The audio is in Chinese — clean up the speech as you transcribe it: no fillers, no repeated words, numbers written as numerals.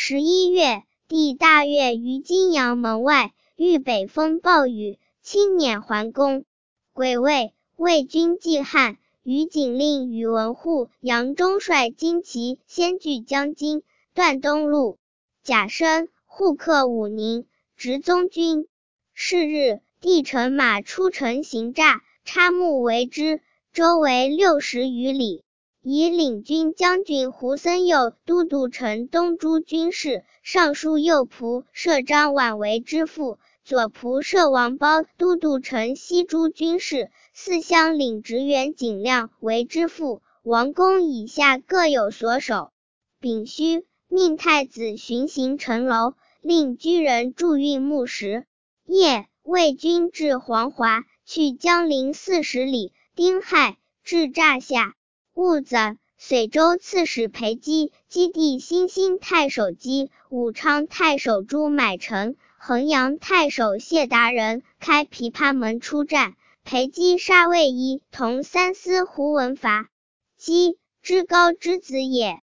11月，帝大悦于金阳门外，遇北风暴雨，轻辇还宫。癸未，魏军济汉，于景令宇文护、杨忠率精骑先据江津，断东路。甲申，护克武宁，执宗军。是日，帝乘马出城行诈，插木为之，周围60余里。以领军将军胡森佑都督城东诸军事，尚书右仆射张琬为之副，左仆射王褒都督城西诸军事，四乡领职员景亮为之副。王公以下各有所守。丙戌，命太子巡行城楼，令居人驻运木石。夜，魏军至黄华，去江陵40里。丁亥，至乍下。戊子，随州刺史裴基、基地新兴太守基、武昌太守朱买臣、衡阳太守谢达人开琵琶门出战，裴基杀卫一同三司胡文伐。基，知高之子也。